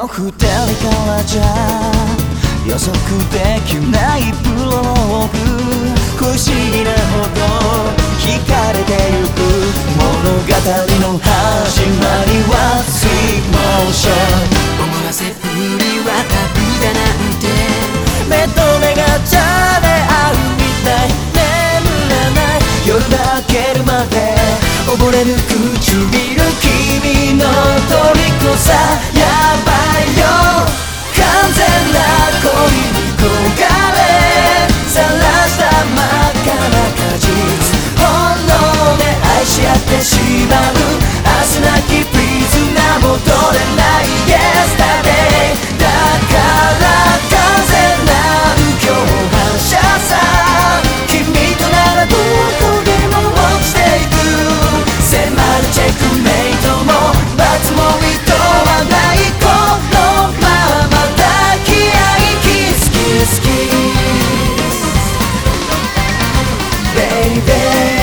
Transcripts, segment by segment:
の二人からじゃ予測できないプロローグ、不思議なほど惹かれてゆく物語の始まりはスイートモーション。 思わせぶりは旅だなんて、 目と目がチャで合うみたい、眠らない夜が明けるまで溺れる唇、君の虜さ。やばいよ完全な恋に焦がれさらした真っ赤な果実、本能で愛し合ってしまう明日なきプリズナー、戻れない Yesterday だから完全なる共犯者さ。君とならどこでも落ちていく、迫るチェックメイトも罰もいとわない、このまま抱き合いキスキスキス Baby。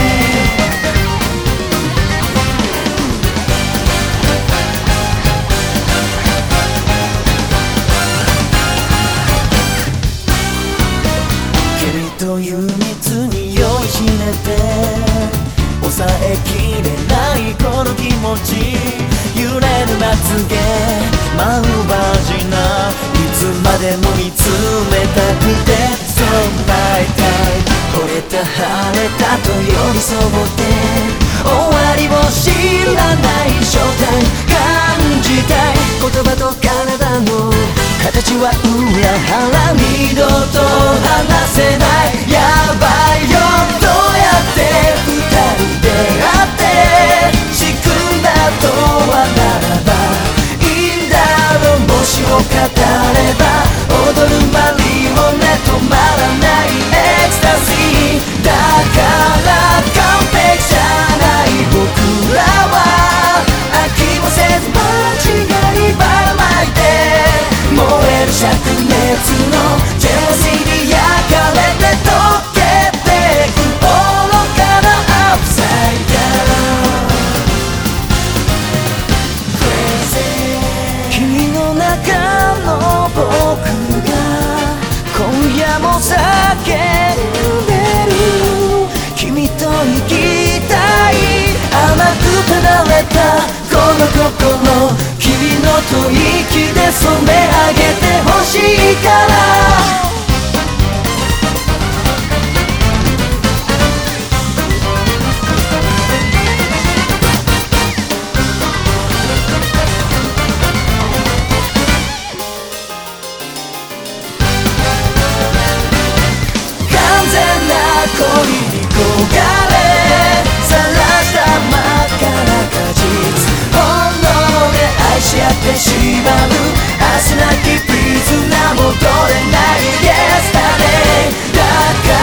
という蜜に酔いしれて抑えきれないこの気持ち、揺れるまつげ舞うバージナ、いつまでも見つめたくてそうなりたい。惚れた晴れたと寄り添って終わりを知らない正体感じたい、言葉と体の形は裏腹、二度と離せない。やばいよどうやって二人出会って仕組んだとはならばいいんだろう、もしも語れば踊るマリオネ止まらないエクスタシーだから完璧じゃない僕らは飽きもせず間違いばらまいて、燃える灼熱のジェラシーに焼かれて溶けてく愚かなアップサイダー Crazy 君の中の僕が今夜も叫んでる、君と生きたい甘くただれたこの心、君の吐息で染め上げてほしいから。完全な恋に焦がれさらした真っ赤な果実、本能で愛し合ってしまう明日なきプリズナー、戻れない Yesterday だから